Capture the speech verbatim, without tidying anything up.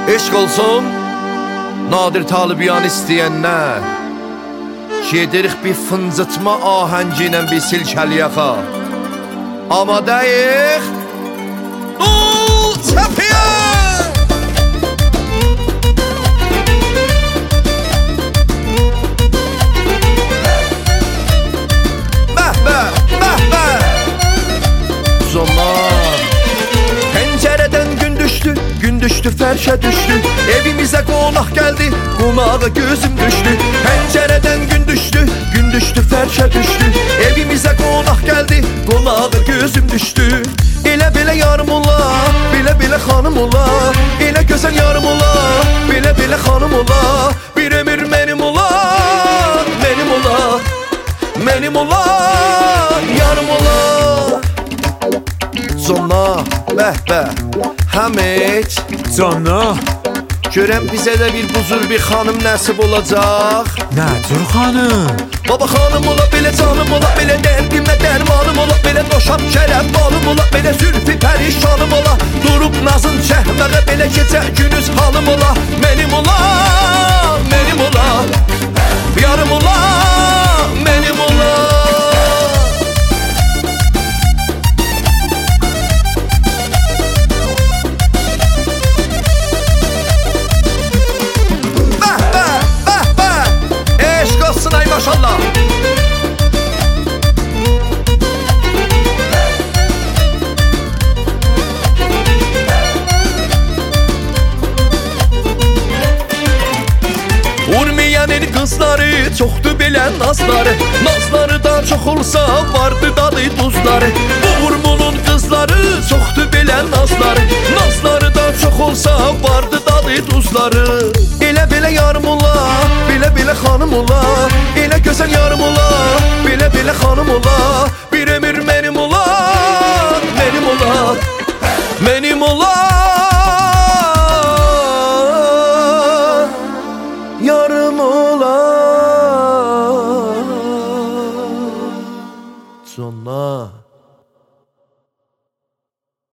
Eşq olsun Nadir Talibyan istəyənlər, gedirik bir fıncıtma ahəngi ilə bir silkəliyaxa. Amadəyik Uuu çəpiyə. Məhbə, məhbə Zaman Pəncərədən gün düşdü, gün düşdü, fərşə düşdü. Evimizə qonaq gəldi, qonağa gözüm düşdü. Pəncərədən gün düşdü, gün düşdü, fərşə düşdü. Evimizə qonaq gəldi, qonağa gözüm düşdü. Elə belə yarım ola, belə belə xanım ola. Elə gözəl yarım ola, belə belə xanım ola. Bir ömür mənim ola, mənim ola, mənim ola, yarım ola. Zona, bəhbə, Həmid Cana, görəm bizə də bir buzur bir xanım nəsib olacaq. nədir xanım? Baba xanım ola, belə canım ola, belə dərdimə dərmanım ola. Belə doşam şərəf balım ola, belə zülfü pərişanım ola. Durub nazın çəhməqə, belə gecə günüz halım ola. Mənim ola, mənim ola, yarım ola, mənim ola. Maşallah. Urmiyanın qızları çoxdu belə nazları. Nazları da çox olsa vardı dadı duzları. Bu Urmunun qızları çoxdu belə nazları. Nazları da çox olsa vardı dadı duzları. Elə belə yarım ola, belə belə xanım ola. Elə gözəl yarım ola, belə belə xanım ola. Bir ömür mənim ola, mənim ola, mənim ola.